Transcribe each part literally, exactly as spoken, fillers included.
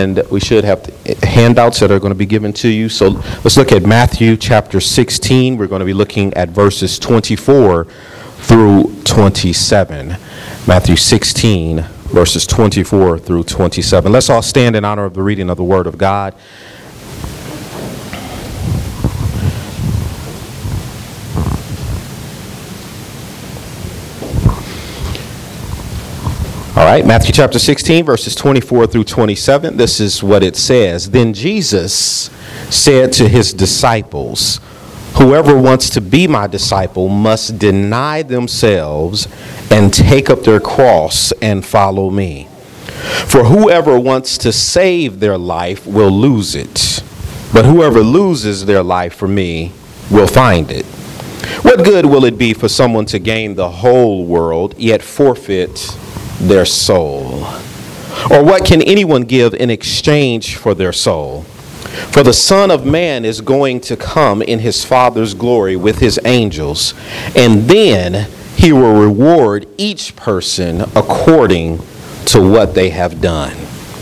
and we should have handouts that are going to be given to you. So let's look at Matthew chapter sixteen. We're going to be looking at verses twenty-four through twenty-seven. Matthew sixteen, verses twenty-four through twenty-seven. Let's all stand in honor of the reading of the Word of God. All right, Matthew chapter sixteen, verses twenty-four through twenty-seven. This is what it says. Then Jesus said to his disciples, "Whoever wants to be my disciple must deny themselves and take up their cross and follow me. For whoever wants to save their life will lose it, but whoever loses their life for me will find it. What good will it be for someone to gain the whole world, yet forfeit their soul? Or what can anyone give in exchange for their soul? For the Son of Man is going to come in his Father's glory with his angels, and then he will reward each person according to what they have done."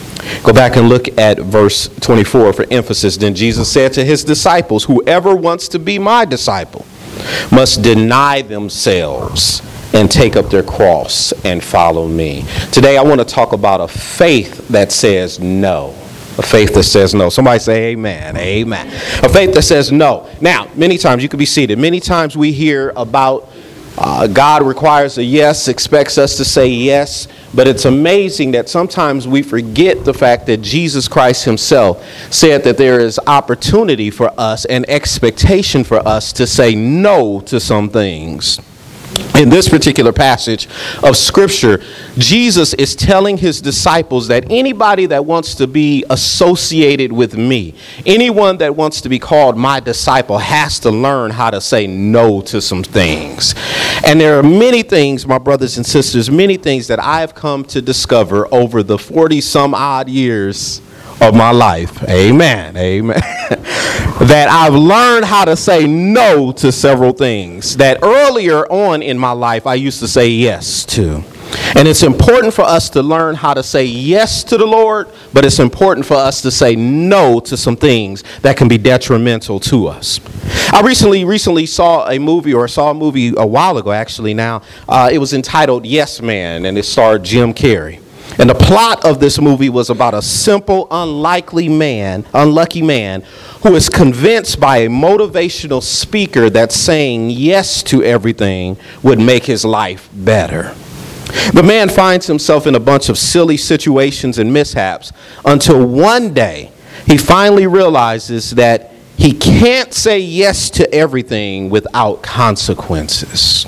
Go back and look at verse twenty-four for emphasis. Then Jesus said to his disciples, "Whoever wants to be my disciple must deny themselves and take up their cross and follow me." Today I want to talk about a faith that says no. A faith that says no. Somebody say amen. Amen. A faith that says no. Now, many times, you could be seated. Many times we hear about uh, God requires a yes, expects us to say yes. But it's amazing that sometimes we forget the fact that Jesus Christ himself said that there is opportunity for us and expectation for us to say no to some things. In this particular passage of Scripture, Jesus is telling his disciples that anybody that wants to be associated with me, anyone that wants to be called my disciple, has to learn how to say no to some things. And there are many things, my brothers and sisters, many things that I have come to discover over the forty some odd years of my life. Amen. Amen. That I've learned how to say no to several things that earlier on in my life I used to say yes to. And it's important for us to learn how to say yes to the Lord, but it's important for us to say no to some things that can be detrimental to us. I recently recently saw a movie, or saw a movie a while ago actually now. Uh, it was entitled Yes Man, and it starred Jim Carrey. And the plot of this movie was about a simple, unlikely man, unlucky man, who is convinced by a motivational speaker that saying yes to everything would make his life better. The man finds himself in a bunch of silly situations and mishaps until one day he finally realizes that he can't say yes to everything without consequences.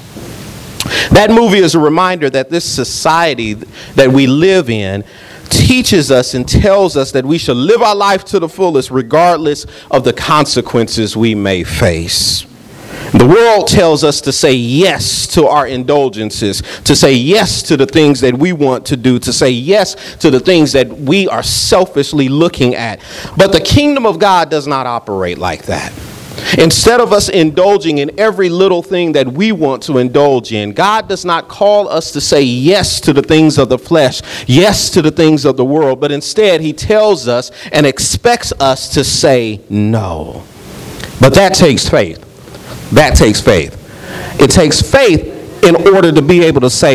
That movie is a reminder that this society that we live in teaches us and tells us that we should live our life to the fullest regardless of the consequences we may face. The world tells us to say yes to our indulgences, to say yes to the things that we want to do, to say yes to the things that we are selfishly looking at. But the kingdom of God does not operate like that. Instead of us indulging in every little thing that we want to indulge in, God does not call us to say yes to the things of the flesh, yes to the things of the world, but instead he tells us and expects us to say no. But that takes faith. That takes faith. It takes faith in order to be able to say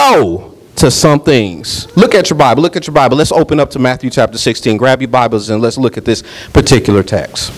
no to some things. Look at your Bible. Look at your Bible. Let's open up to Matthew chapter sixteen. Grab your Bibles and let's look at this particular text.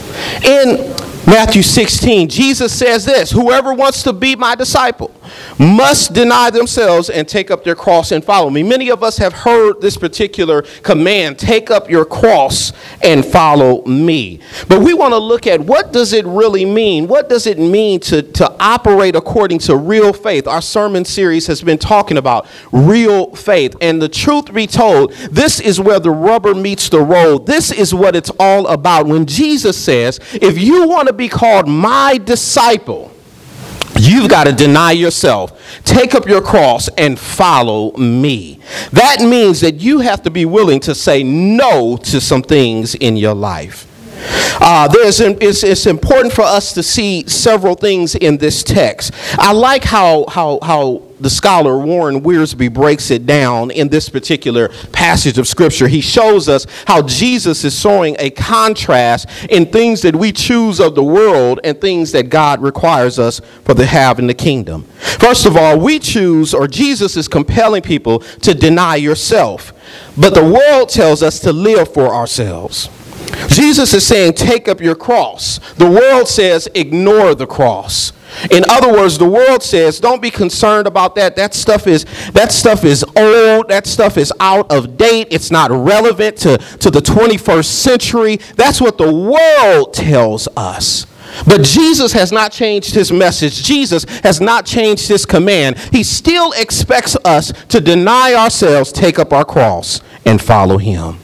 In Matthew sixteen, Jesus says this: "Whoever wants to be my disciple must deny themselves and take up their cross and follow me." Many of us have heard this particular command, take up your cross and follow me. But we want to look at, what does it really mean? What does it mean to, to operate according to real faith? Our sermon series has been talking about real faith. And the truth be told, this is where the rubber meets the road. This is what it's all about. When Jesus says, if you want to be called my disciple, you've got to deny yourself, take up your cross, and follow me. That means that you have to be willing to say no to some things in your life. Uh, there's an, it's, it's important for us to see several things in this text. I like how how how the scholar Warren Wiersbe breaks it down in this particular passage of scripture. He shows us how Jesus is showing a contrast in things that we choose of the world and things that God requires us for the have in the kingdom. First of all, we choose, or Jesus is compelling people to deny yourself. But the world tells us to live for ourselves. Jesus is saying, take up your cross. The world says, ignore the cross. In other words, the world says, don't be concerned about that. That stuff is that stuff is old. That stuff is out of date. It's not relevant to, to the twenty-first century. That's what the world tells us. But Jesus has not changed his message. Jesus has not changed his command. He still expects us to deny ourselves, take up our cross, and follow him.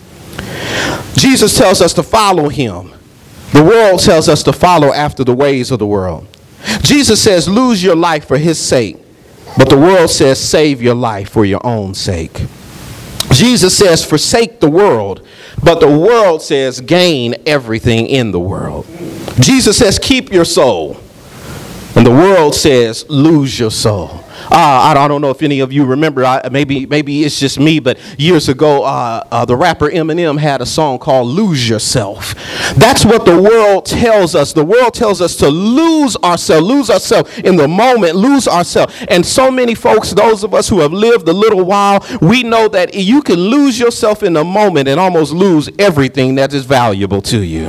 Jesus tells us to follow him. The world tells us to follow after the ways of the world. Jesus says, lose your life for his sake. But the world says, save your life for your own sake. Jesus says, forsake the world. But the world says, gain everything in the world. Jesus says, keep your soul. And the world says, lose your soul. Uh, I don't know if any of you remember, I, maybe maybe it's just me, but years ago, uh, uh, the rapper Eminem had a song called Lose Yourself. That's what the world tells us. The world tells us to lose ourselves, lose ourselves in the moment, lose ourselves. And so many folks, those of us who have lived a little while, we know that you can lose yourself in a moment and almost lose everything that is valuable to you.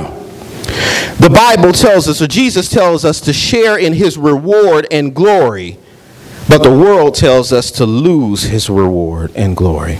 The Bible tells us, or Jesus tells us, to share in his reward and glory. But the world tells us to lose his reward and glory.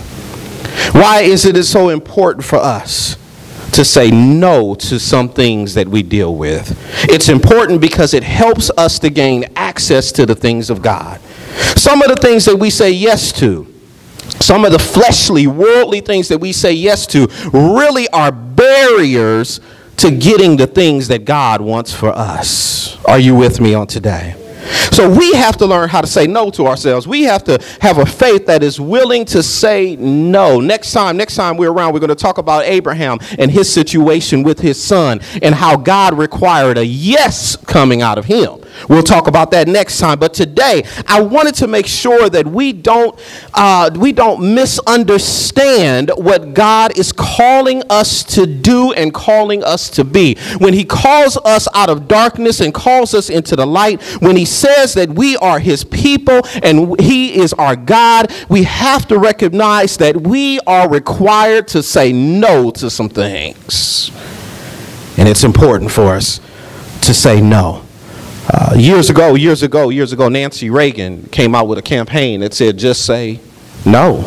Why is it so important for us to say no to some things that we deal with? It's important because it helps us to gain access to the things of God. Some of the things that we say yes to, some of the fleshly, worldly things that we say yes to, really are barriers to getting the things that God wants for us. Are you with me on today? So we have to learn how to say no to ourselves. We have to have a faith that is willing to say no. Next time, next time we're around, we're going to talk about Abraham and his situation with his son and how God required a yes coming out of him. We'll talk about that next time. But today, I wanted to make sure that we don't uh, we don't misunderstand what God is calling us to do and calling us to be. When he calls us out of darkness and calls us into the light, when he says that we are his people and he is our God, we have to recognize that we are required to say no to some things. And it's important for us to say no. Uh, years ago, years ago, years ago, Nancy Reagan came out with a campaign that said, just say no.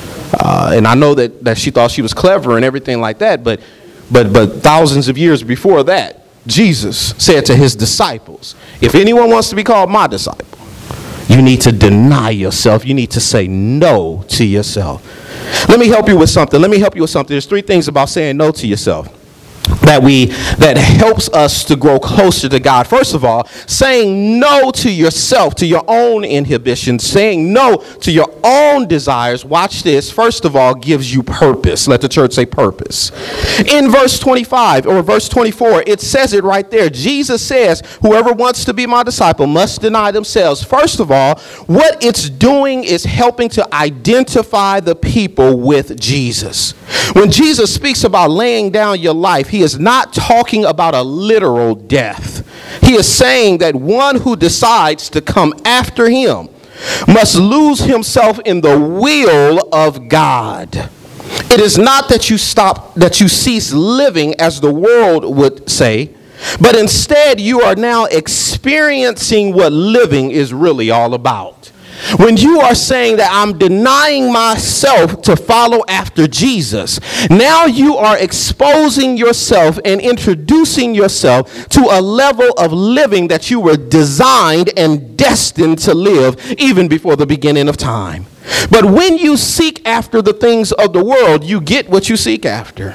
Uh, and I know that, that she thought she was clever and everything like that, but, but, but thousands of years before that, Jesus said to his disciples, if anyone wants to be called my disciple, you need to deny yourself. You need to say no to yourself. Let me help you with something. Let me help you with something. There's three things about saying no to yourself that we that helps us to grow closer to God. First of all, saying no to yourself, to your own inhibitions, saying no to your own desires, watch this, first of all, gives you purpose. Let the church say purpose. In verse twenty-five or verse twenty-four, it says it right there. Jesus says, whoever wants to be my disciple must deny themselves. First of all, what it's doing is helping to identify the people with Jesus. When Jesus speaks about laying down your life, he is not talking about a literal death. He is saying that one who decides to come after him must lose himself in the will of God. It is not that you stop, that you cease living as the world would say, but instead you are now experiencing what living is really all about. When you are saying that I'm denying myself to follow after Jesus, now you are exposing yourself and introducing yourself to a level of living that you were designed and destined to live even before the beginning of time. But when you seek after the things of the world, you get what you seek after.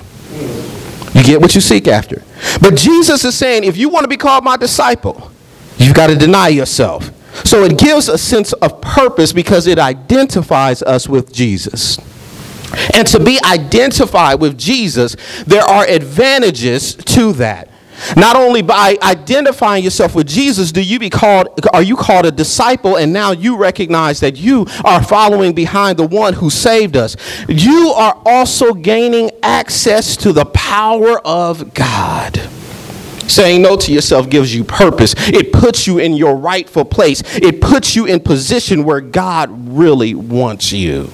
You get what you seek after. But Jesus is saying, if you want to be called my disciple, you've got to deny yourself. So it gives a sense of purpose because it identifies us with Jesus. And to be identified with Jesus, there are advantages to that. Not only by identifying yourself with Jesus, do you be called, are you called a disciple, and now you recognize that you are following behind the one who saved us. You are also gaining access to the power of God. Saying no to yourself gives you purpose. It puts you in your rightful place. It puts you in position where God really wants you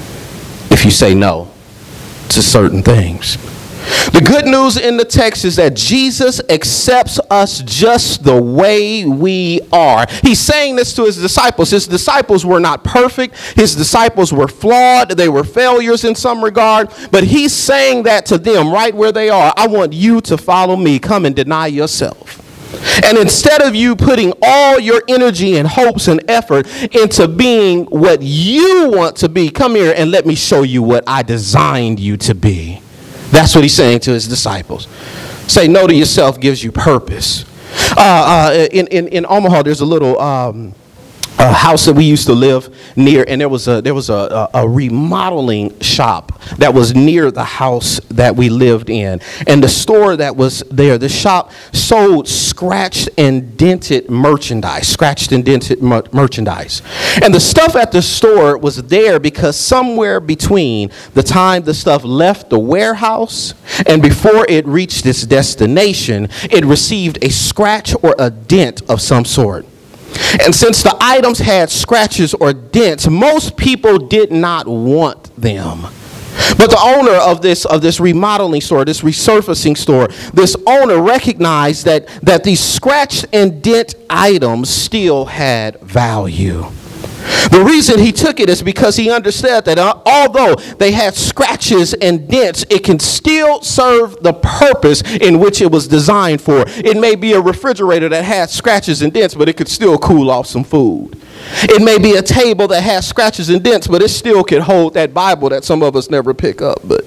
if you say no to certain things. The good news in the text is that Jesus accepts us just the way we are. He's saying this to his disciples. His disciples were not perfect. His disciples were flawed. They were failures in some regard. But he's saying that to them right where they are. I want you to follow me. Come and deny yourself. And instead of you putting all your energy and hopes and effort into being what you want to be, come here and let me show you what I designed you to be. That's what he's saying to his disciples. Say no to yourself gives you purpose. Uh, uh, in, in, in Omaha, there's a little um, a house that we used to live near, and there was a there was a, a, a remodeling shop that was near the house that we lived in. And the store that was there, the shop sold scratched and dented merchandise, scratched and dented mer- merchandise. And the stuff at the store was there because somewhere between the time the stuff left the warehouse and before it reached its destination, it received a scratch or a dent of some sort. And since the items had scratches or dents, most people did not want them. But the owner of this of this remodeling store, this resurfacing store, this owner recognized that, that these scratch and dent items still had value. The reason he took it is because he understood that uh, although they had scratches and dents, it can still serve the purpose in which it was designed for. It may be a refrigerator that had scratches and dents, but it could still cool off some food. It may be a table that has scratches and dents, but it still could hold that Bible that some of us never pick up. But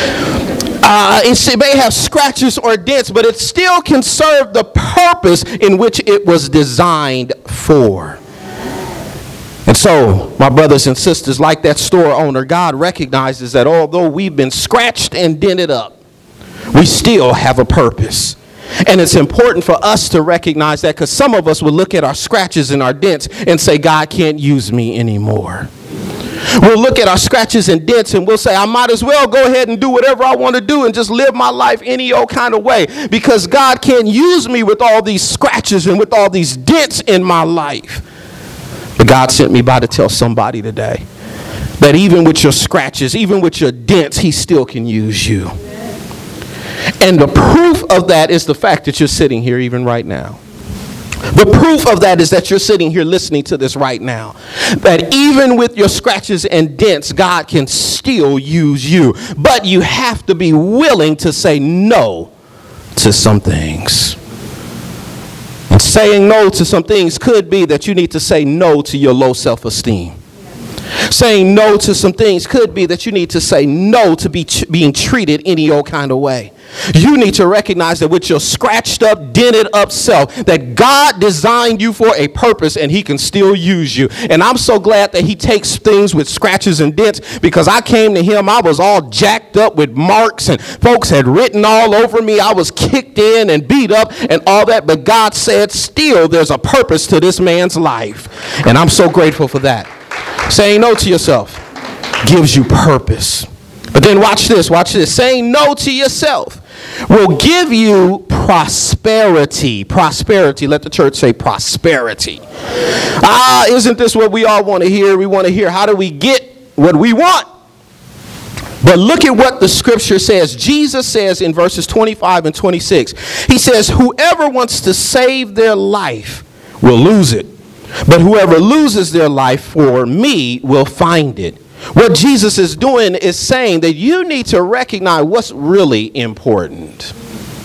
uh, it may have scratches or dents, but it still can serve the purpose in which it was designed for. And so, my brothers and sisters, like that store owner, God recognizes that although we've been scratched and dented up, we still have a purpose. And it's important for us to recognize that, because some of us will look at our scratches and our dents and say, God can't use me anymore. We'll look at our scratches and dents and we'll say, I might as well go ahead and do whatever I want to do and just live my life any old kind of way, because God can't use me with all these scratches and with all these dents in my life. But God sent me by to tell somebody today that even with your scratches, even with your dents, he still can use you. And the proof of that is the fact that you're sitting here even right now. The proof of that is that you're sitting here listening to this right now. That even with your scratches and dents, God can still use you. But you have to be willing to say no to some things. And saying no to some things could be that you need to say no to your low self-esteem. Saying no to some things could be that you need to say no to be ch- being treated any old kind of way. You need to recognize that with your scratched up, dented up self, that God designed you for a purpose and he can still use you. And I'm so glad that he takes things with scratches and dents, because I came to him, I was all jacked up with marks and folks had written all over me. I was kicked in and beat up and all that. But God said, still there's a purpose to this man's life. And I'm so grateful for that. Saying no to yourself gives you purpose. But then watch this, watch this. Saying no to yourself will give you prosperity. Prosperity. Let the church say prosperity. Ah, isn't this what we all want to hear? We want to hear, how do we get what we want? But look at what the scripture says. Jesus says in verses twenty-five and twenty-six, he says, whoever wants to save their life will lose it. But whoever loses their life for me will find it. What Jesus is doing is saying that you need to recognize what's really important.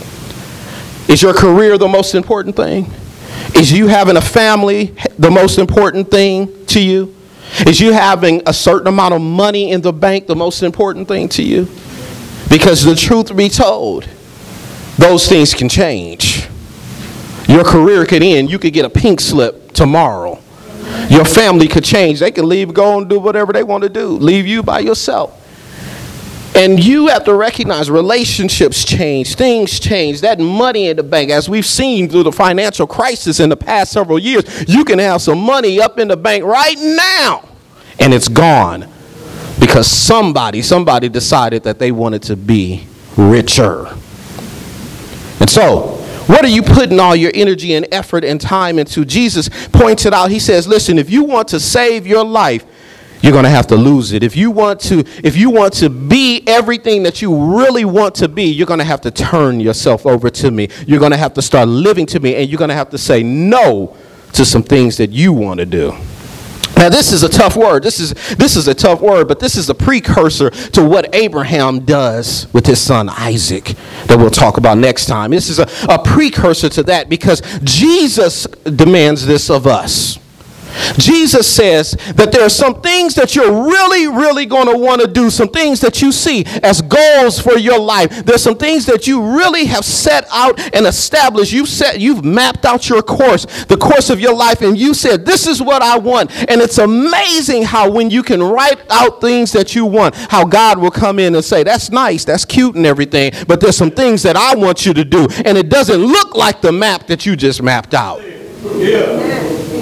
Is your career the most important thing? Is you having a family the most important thing to you? Is you having a certain amount of money in the bank the most important thing to you? Because the truth be told, those things can change. Your career could end. You could get a pink slip tomorrow. Your family could change. They can leave, go and do whatever they want to do. Leave you by yourself. And you have to recognize relationships change, things change, that money in the bank, as we've seen through the financial crisis in the past several years, you can have some money up in the bank right now and it's gone because somebody, somebody decided that they wanted to be richer. And so, what are you putting all your energy and effort and time into? Jesus points it out. He says, listen, if you want to save your life, you're going to have to lose it. If you want to, if you want to be everything that you really want to be, you're going to have to turn yourself over to me. You're going to have to start living to me, and you're going to have to say no to some things that you want to do. Now, this is a tough word. This is this is a tough word, but this is a precursor to what Abraham does with his son Isaac that we'll talk about next time. This is a, a precursor to that because Jesus demands this of us. Jesus says that there are some things that you're really, really going to want to do, some things that you see as goals for your life. There's some things that you really have set out and established. You've set, you've mapped out your course, the course of your life, and you said, this is what I want. And it's amazing how when you can write out things that you want, how God will come in and say, that's nice, that's cute and everything, but there's some things that I want you to do. And it doesn't look like the map that you just mapped out. Yeah.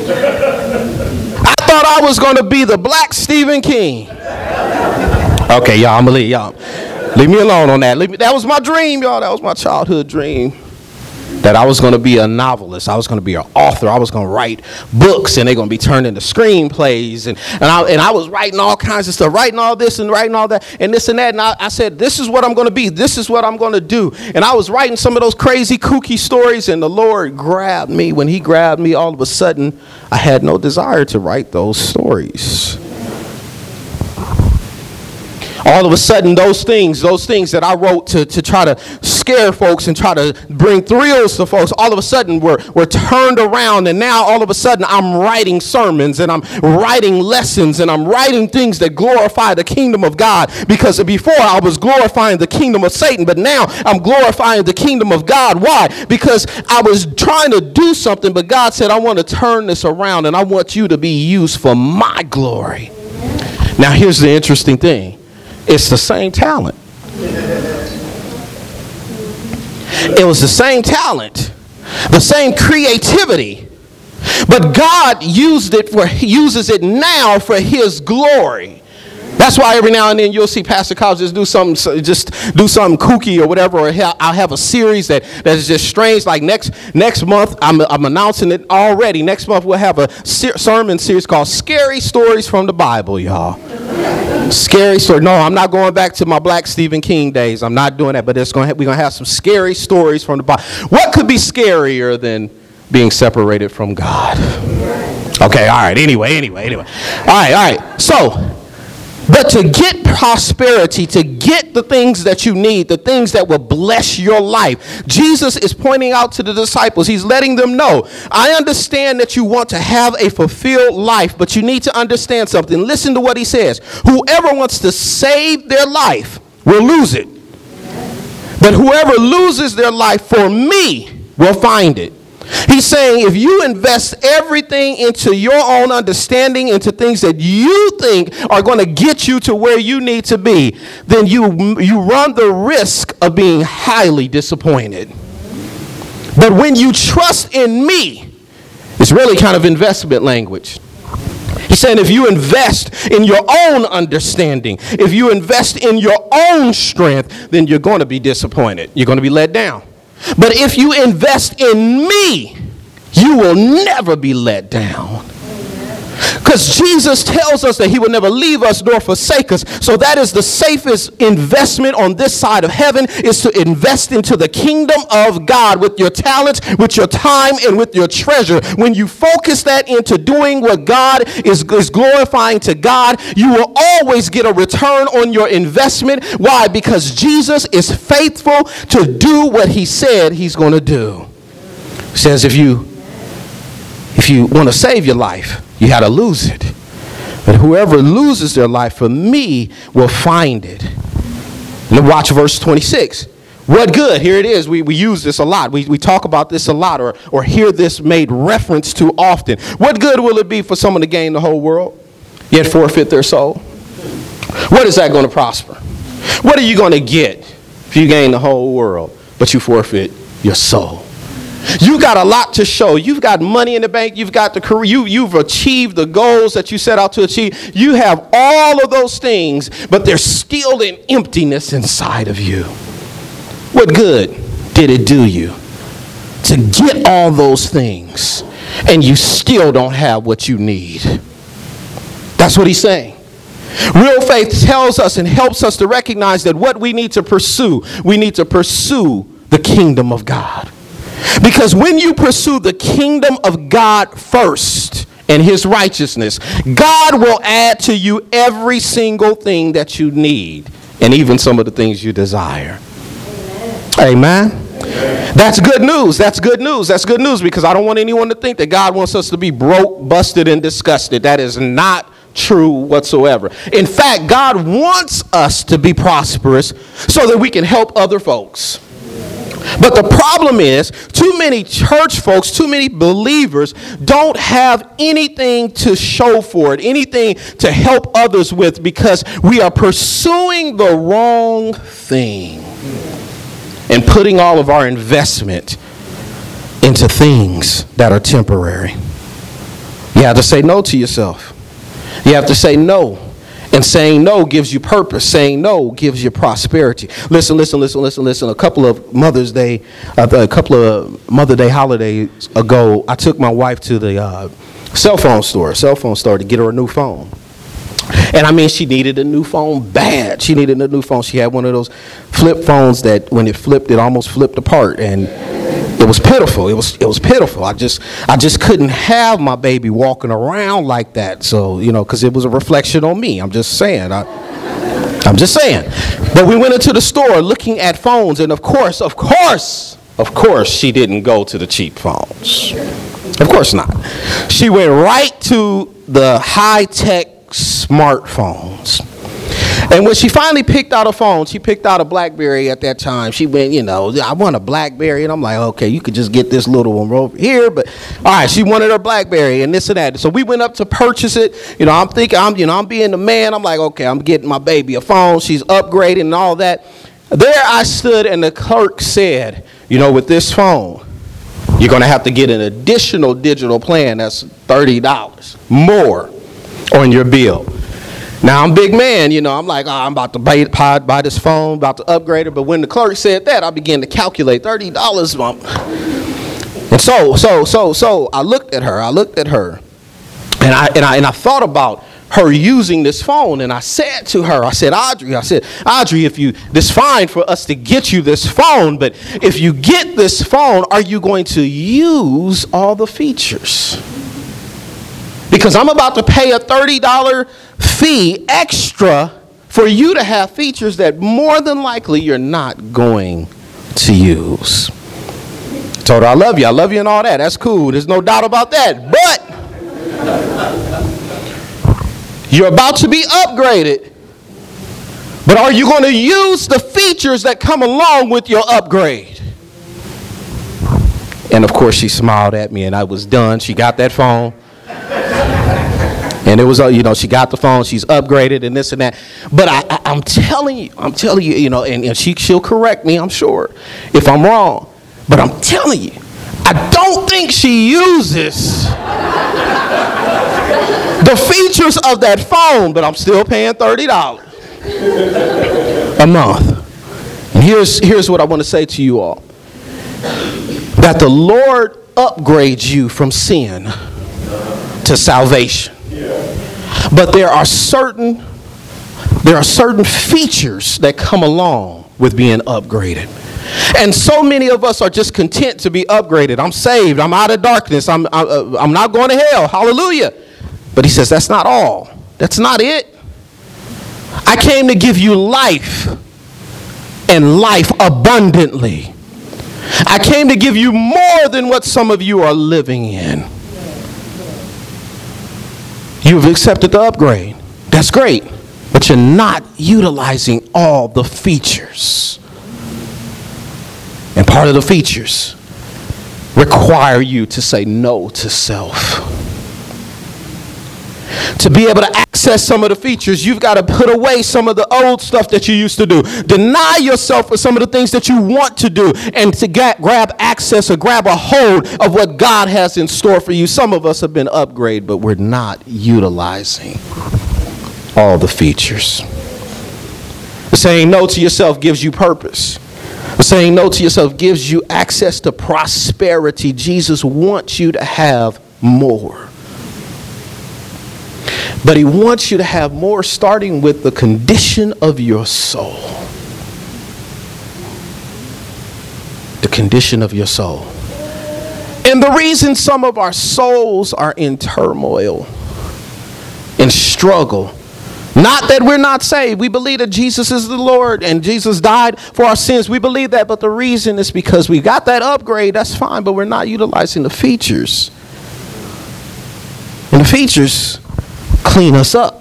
I thought I was going to be the black Stephen King. Okay, y'all, I'm going to leave y'all. Leave me alone on that. Leave me, that was my dream, y'all. That was my childhood dream. That I was going to be a novelist. I was going to be an author. I was going to write books, and they're going to be turned into screenplays. And, and, I, and I was writing all kinds of stuff, writing all this and writing all that, and this and that. And I, I said, this is what I'm going to be. This is what I'm going to do. And I was writing some of those crazy, kooky stories, and the Lord grabbed me. When he grabbed me, all of a sudden, I had no desire to write those stories. All of a sudden, those things, those things that I wrote to, to try to scare folks and try to bring thrills to folks, all of a sudden were, were turned around. And now all of a sudden I'm writing sermons and I'm writing lessons and I'm writing things that glorify the kingdom of God. Because before I was glorifying the kingdom of Satan, but now I'm glorifying the kingdom of God. Why? Because I was trying to do something, but God said, I want to turn this around and I want you to be used for my glory. Now here's the interesting thing. It's the same talent. It was the same talent, the same creativity, but God used it for, uses it now for his glory. That's why every now and then you'll see Pastor Cobbs just do something, just do something kooky or whatever, or I'll have a series that, that is just strange. Like next next month, I'm, I'm announcing it already. Next month we'll have a ser- sermon series called Scary Stories from the Bible, y'all. Scary story. No, I'm not going back to my black Stephen King days. I'm not doing that, but it's going to, we're going to have some scary stories from the Bible. What could be scarier than being separated from God? Okay, all right. Anyway, anyway, anyway. All right, all right. So, but to get prosperity, to get the things that you need, the things that will bless your life, Jesus is pointing out to the disciples. He's letting them know, I understand that you want to have a fulfilled life, but you need to understand something. Listen to what he says. Whoever wants to save their life will lose it. But whoever loses their life for me will find it. He's saying if you invest everything into your own understanding, into things that you think are going to get you to where you need to be, then you, you run the risk of being highly disappointed. But when you trust in me, it's really kind of investment language. He's saying if you invest in your own understanding, if you invest in your own strength, then you're going to be disappointed. You're going to be let down. But if you invest in me, you will never be let down. Because Jesus tells us that he will never leave us nor forsake us. So that is the safest investment on this side of heaven, is to invest into the kingdom of God with your talents, with your time, and with your treasure. When you focus that into doing what God is, is glorifying to God, you will always get a return on your investment. Why? Because Jesus is faithful to do what he said he's going to do. He says if you If you want to save your life, you got to lose it. But whoever loses their life for me will find it. And watch verse twenty-six. What good? Here it is. We, we use this a lot. We, we talk about this a lot, or, or hear this made reference to often. What good will it be for someone to gain the whole world, yet forfeit their soul? What is that going to prosper? What are you going to get if you gain the whole world, but you forfeit your soul? You got a lot to show. You've got money in the bank. You've got the career. You, you've achieved the goals that you set out to achieve. You have all of those things, but there's still an emptiness inside of you. What good did it do you to get all those things and you still don't have what you need? That's what he's saying. Real faith tells us and helps us to recognize that what we need to pursue, we need to pursue the kingdom of God. Because when you pursue the kingdom of God first and his righteousness, God will add to you every single thing that you need and even some of the things you desire. Amen. Amen. That's good news. That's good news. That's good news, because I don't want anyone to think that God wants us to be broke, busted, and disgusted. That is not true whatsoever. In fact, God wants us to be prosperous so that we can help other folks. But the problem is, too many church folks, too many believers don't have anything to show for it, anything to help others with, because we are pursuing the wrong thing and putting all of our investment into things that are temporary. You have to say no to yourself. You have to say no. And saying no gives you purpose. Saying no gives you prosperity. Listen, listen, listen, listen, listen. A couple of Mother's Day, uh, a couple of Mother Day holidays ago, I took my wife to the uh, cell phone store, cell phone store to get her a new phone. And I mean, she needed a new phone bad. She needed a new phone. She had one of those flip phones that when it flipped, it almost flipped apart. And it was pitiful. It was it was pitiful. I just I just couldn't have my baby walking around like that. So, you know, because it was a reflection on me. I'm just saying. I, I'm just saying. But we went into the store looking at phones. And of course, of course, of course, she didn't go to the cheap phones. Of course not. She went right to the high-tech smartphones. And when she finally picked out a phone, she picked out a BlackBerry at that time. She went, you know, I want a BlackBerry. And I'm like, okay, you could just get this little one over here. But all right, she wanted her BlackBerry and this and that. So we went up to purchase it. You know, I'm thinking, I'm, you know, I'm being the man. I'm like, okay, I'm getting my baby a phone. She's upgrading and all that. There I stood and the clerk said, you know, with this phone, you're going to have to get an additional digital plan that's thirty dollars more on your bill. Now, I'm a big man, you know, I'm like, oh, I'm about to buy, buy this phone, about to upgrade it. But when the clerk said that, I began to calculate thirty dollars. And so, so, so, so I looked at her, I looked at her, and I, and I, and I thought about her using this phone. And I said to her, I said, Audrey, I said, Audrey, if you, this fine for us to get you this phone, but if you get this phone, are you going to use all the features? Because I'm about to pay a thirty dollars fee extra for you to have features that more than likely you're not going to use. Told her I love you, I love you and all that. That's cool. There's no doubt about that. But you're about to be upgraded. But are you going to use the features that come along with your upgrade? And of course she smiled at me and I was done. She got that phone. And it was, you know, she got the phone, she's upgraded and this and that. But I, I, I'm telling you, I'm telling you, you know, and, and she, she'll correct me, I'm sure, if I'm wrong. But I'm telling you, I don't think she uses the features of that phone, but I'm still paying thirty dollars a month. And here's, here's what I want to say to you all. That the Lord upgrades you from sin to salvation. But there are certain there are certain features that come along with being upgraded. And so many of us are just content to be upgraded. I'm saved. I'm out of darkness. I'm I'm, I'm not going to hell. Hallelujah. But he says that's not all. That's not it. I came to give you life and life abundantly. I came to give you more than what some of you are living in. You've accepted the upgrade. That's great. But you're not utilizing all the features. And part of the features require you to say no to self. To be able to access some of the features, you've got to put away some of the old stuff that you used to do. Deny yourself for some of the things that you want to do, and to get, grab access or grab a hold of what God has in store for you. Some of us have been upgraded, but we're not utilizing all the features. Saying no to yourself gives you purpose. Saying no to yourself gives you access to prosperity. Jesus wants you to have more. But he wants you to have more, starting with the condition of your soul. The condition of your soul. And the reason some of our souls are in turmoil, in struggle, not that we're not saved. We believe that Jesus is the Lord and Jesus died for our sins. We believe that, but the reason is because we got that upgrade. That's fine, but we're not utilizing the features. And the features clean us up.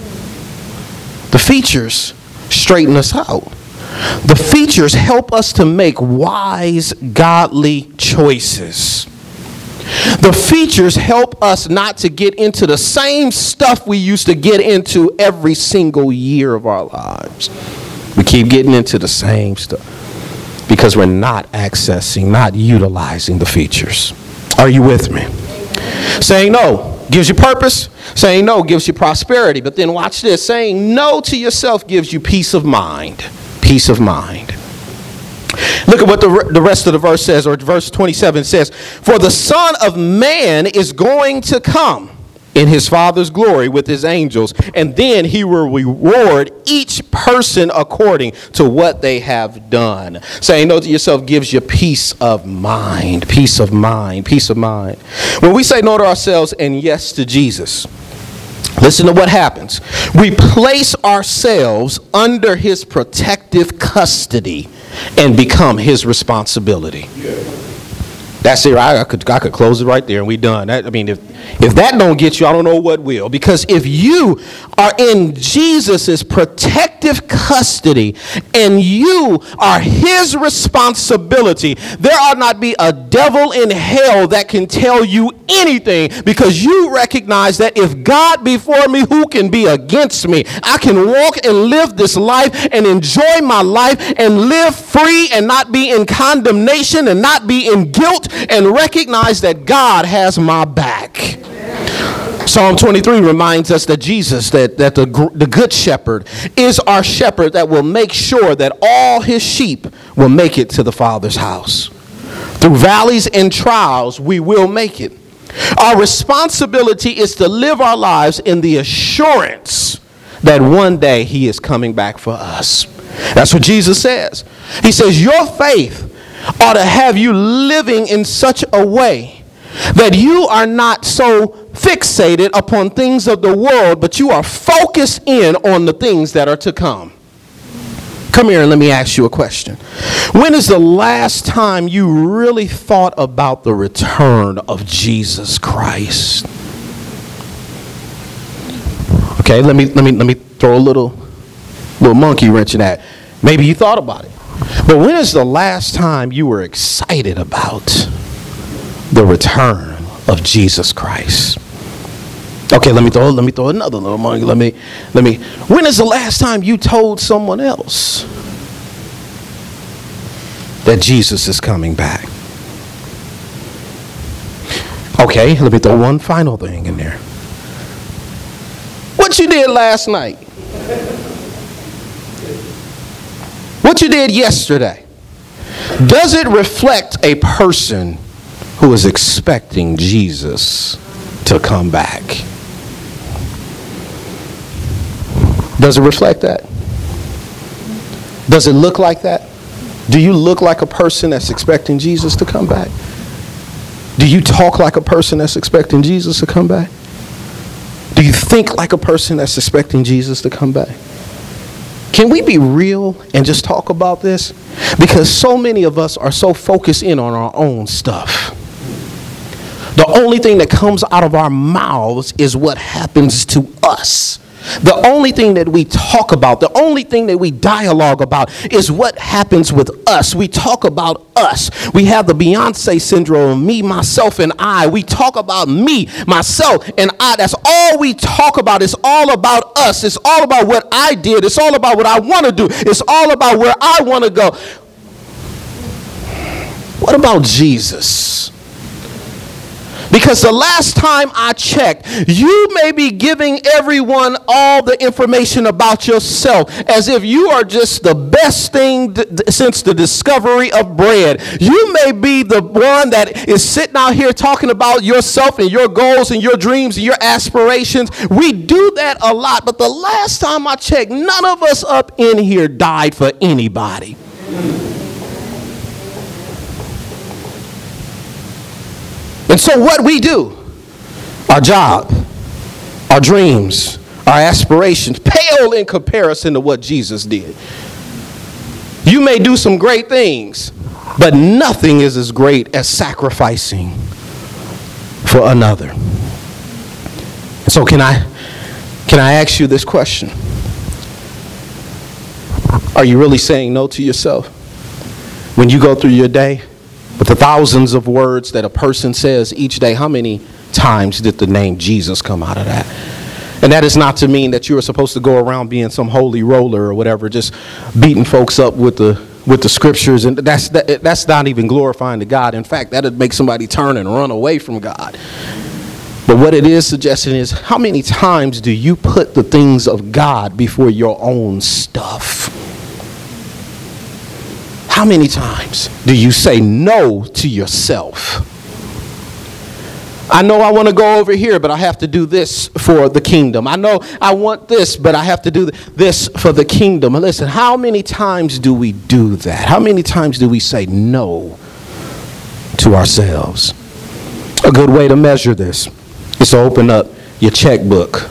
The features straighten us out. The features help us to make wise, godly choices. The features help us not to get into the same stuff we used to get into every single year of our lives. We keep getting into the same stuff because we're not accessing, not utilizing the features. Are you with me? Saying no gives you purpose. Saying no gives you prosperity. But then watch this. Saying no to yourself gives you peace of mind. Peace of mind. Look at what the, the rest of the verse says, or verse twenty-seven says. For the Son of Man is going to come in his Father's glory with his angels, and then he will reward each person according to what they have done. Saying no to yourself gives you peace of mind, peace of mind, peace of mind. When we say no to ourselves and yes to Jesus, listen to what happens. We place ourselves under his protective custody and become his responsibility. That's it. I, I could I could close it right there and we done. That, I mean, if if that don't get you, I don't know what will. Because if you are in Jesus's protective custody and you are his responsibility, there ought not be a devil in hell that can tell you anything, because you recognize that if God be for me, who can be against me? I can walk and live this life and enjoy my life and live free and not be in condemnation and not be in guilt, and recognize that God has my back. Psalm twenty-three reminds us that Jesus, that, that the, the good shepherd, is our shepherd that will make sure that all his sheep will make it to the Father's house. Through valleys and trials, we will make it. Our responsibility is to live our lives in the assurance that one day he is coming back for us. That's what Jesus says. He says, your faith ought to have you living in such a way that you are not so fixated upon things of the world, but you are focused in on the things that are to come. Come here and let me ask you a question. When is the last time you really thought about the return of Jesus Christ? Okay, let me let me let me throw a little little monkey wrench in that. Maybe you thought about it. But when is the last time you were excited about the return of Jesus Christ? Okay, let me throw let me throw another little monkey. Let me let me. When is the last time you told someone else that Jesus is coming back? Okay, let me throw one final thing in there. What you did last night? What you did yesterday? Does it reflect a person who is expecting Jesus to come back? Does it reflect that? Does it look like that? Do you look like a person that's expecting Jesus to come back? Do you talk like a person that's expecting Jesus to come back? Do you think like a person that's expecting Jesus to come back? Can we be real and just talk about this? Because so many of us are so focused in on our own stuff. The only thing that comes out of our mouths is what happens to us. The only thing that we talk about, the only thing that we dialogue about is what happens with us. We talk about us. We have the Beyonce syndrome, me, myself, and I. We talk about me, myself, and I. That's all we talk about. It's all about us. It's all about what I did. It's all about what I want to do. It's all about where I want to go. What about Jesus? Because the last time I checked, you may be giving everyone all the information about yourself as if you are just the best thing d- d- since the discovery of bread. You may be the one that is sitting out here talking about yourself and your goals and your dreams and your aspirations. We do that a lot, but the last time I checked, none of us up in here died for anybody. And so what we do, our job, our dreams, our aspirations, pale in comparison to what Jesus did. You may do some great things, but nothing is as great as sacrificing for another. And so can I, can I ask you this question? Are you really saying no to yourself? When you go through your day, with the thousands of words that a person says each day, how many times did the name Jesus come out of that? And that is not to mean that you are supposed to go around being some holy roller or whatever, just beating folks up with the with the scriptures. And that's that, that's not even glorifying to God. In fact, that would make somebody turn and run away from God. But what it is suggesting is, how many times do you put the things of God before your own stuff? How many times do you say no to yourself? I know I want to go over here, but I have to do this for the kingdom. I know I want this, but I have to do this for the kingdom. And listen, how many times do we do that? How many times do we say no to ourselves? A good way to measure this is to open up your checkbook,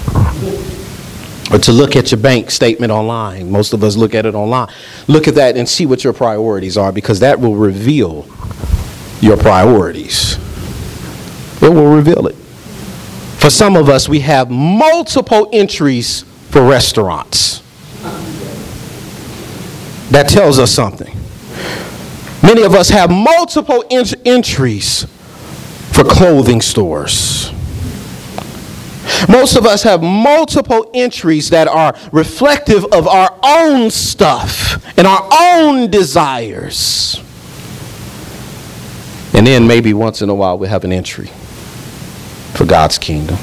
or to look at your bank statement online. Most of us look at it online. Look at that and see what your priorities are, because that will reveal your priorities. It will reveal it. For some of us, we have multiple entries for restaurants. That tells us something. Many of us have multiple ent- entries for clothing stores. Most of us have multiple entries that are reflective of our own stuff and our own desires. And then maybe once in a while we have an entry for God's kingdom.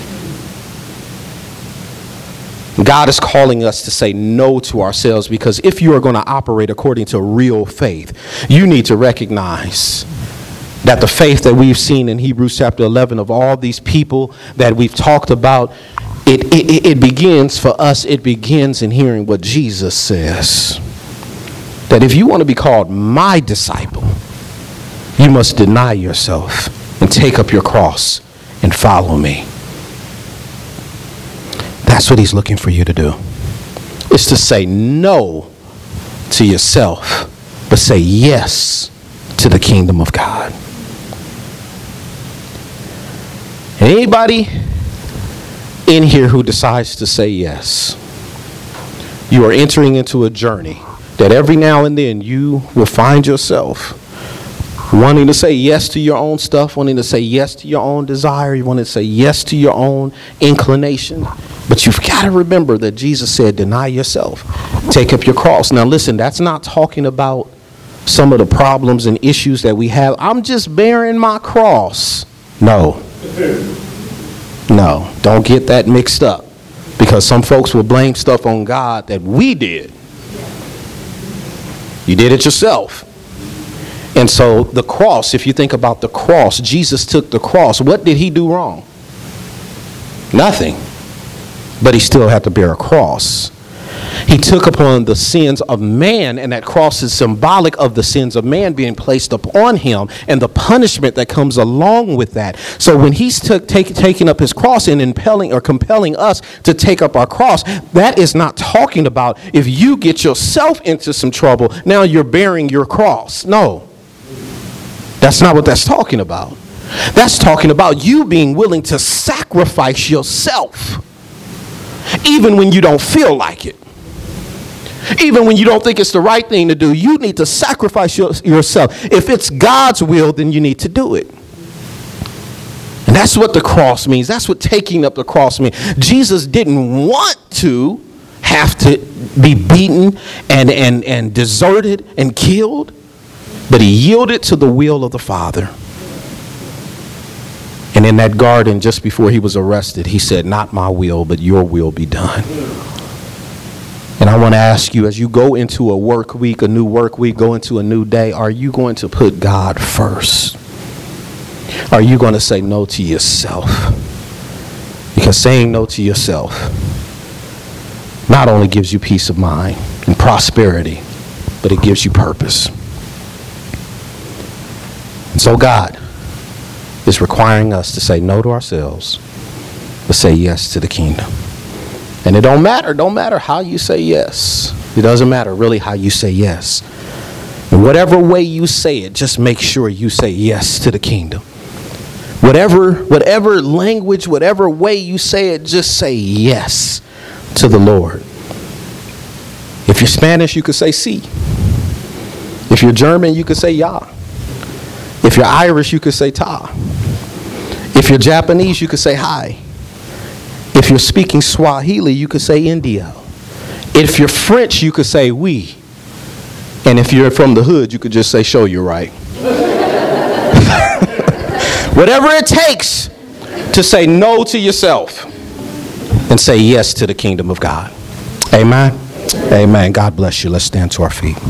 God is calling us to say no to ourselves, because if you are going to operate according to real faith, you need to recognize that the faith that we've seen in Hebrews chapter eleven of all these people that we've talked about, it, it, it begins for us, it begins in hearing what Jesus says. That if you want to be called my disciple, you must deny yourself and take up your cross and follow me. That's what he's looking for you to do. It's to say no to yourself, but say yes to the kingdom of God. Anybody in here who decides to say yes, you are entering into a journey that every now and then you will find yourself wanting to say yes to your own stuff, wanting to say yes to your own desire, you want to say yes to your own inclination. But you've got to remember that Jesus said, deny yourself, take up your cross. Now listen, that's not talking about some of the problems and issues that we have. I'm just bearing my cross. No. No, don't get that mixed up, because some folks will blame stuff on God that we did. You did it yourself. And so the cross, if you think about the cross, Jesus took the cross. What did he do wrong? Nothing. But he still had to bear a cross. He took upon the sins of man, and that cross is symbolic of the sins of man being placed upon him and the punishment that comes along with that. So when he's took, take, taking up his cross and impelling or compelling us to take up our cross, that is not talking about if you get yourself into some trouble, now you're bearing your cross. No, that's not what that's talking about. That's talking about you being willing to sacrifice yourself even when you don't feel like it. Even when you don't think it's the right thing to do, you need to sacrifice your, yourself. If it's God's will, then you need to do it. And that's what the cross means. That's what taking up the cross means. Jesus didn't want to have to be beaten and, and, and deserted and killed, but he yielded to the will of the Father. And in that garden, just before he was arrested, he said, not my will, but your will be done. And I want to ask you, as you go into a work week, a new work week, go into a new day, are you going to put God first? Are you going to say no to yourself? Because saying no to yourself not only gives you peace of mind and prosperity, but it gives you purpose. And so God is requiring us to say no to ourselves, but say yes to the kingdom. And it don't matter, don't matter how you say yes. It doesn't matter really how you say yes. And whatever way you say it, just make sure you say yes to the kingdom. Whatever, whatever language, whatever way you say it, just say yes to the Lord. If you're Spanish, you could say sí. If you're German, you could say ja. If you're Irish, you could say ta. If you're Japanese, you could say hi. If you're speaking Swahili, you could say India. If you're French, you could say oui. And if you're from the hood, you could just say show you're right. Whatever it takes to say no to yourself and say yes to the kingdom of God. Amen. Amen. God bless you. Let's stand to our feet.